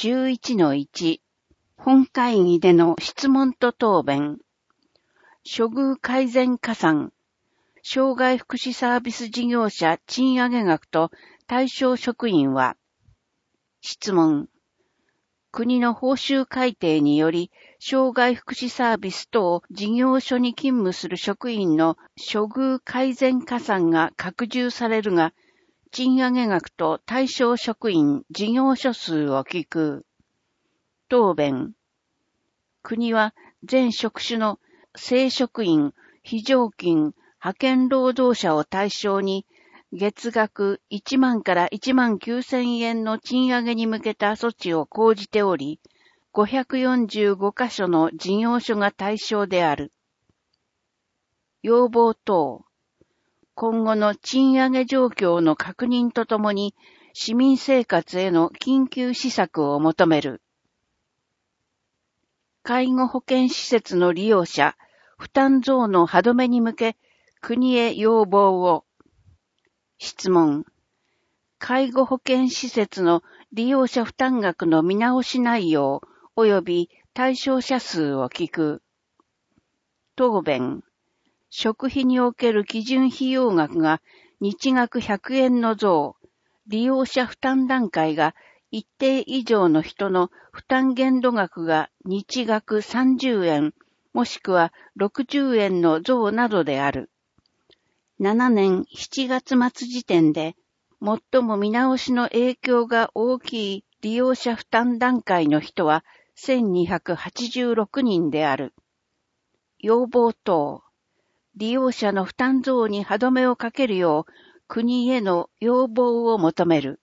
11-1 本会議での質問と答弁。処遇改善加算。障害福祉サービス事業者賃上げ額と対象職員は、質問。国の報酬改定により、障害福祉サービス等事業所に勤務する職員の処遇改善加算が拡充されるが、賃上げ額と対象職員事業所数を聞く。答弁。国は全職種の正職員、非常勤、派遣労働者を対象に、月額1万から1万9000円の賃上げに向けた措置を講じており、545カ所の事業所が対象である。要望等。今後の賃上げ状況の確認とともに、市民生活への緊急施策を求める。介護保険施設の利用者、負担増の歯止めに向け、国へ要望を。質問。介護保険施設の利用者負担額の見直し内容及び対象者数を聞く。答弁。食費における基準費用額が日額100円の増、利用者負担段階が一定以上の人の負担限度額が日額30円、もしくは60円の増などである。7年7月末時点で、最も見直しの影響が大きい利用者負担段階の人は1286人である。要望等。利用者の負担増に歯止めをかけるよう国への要望を求める。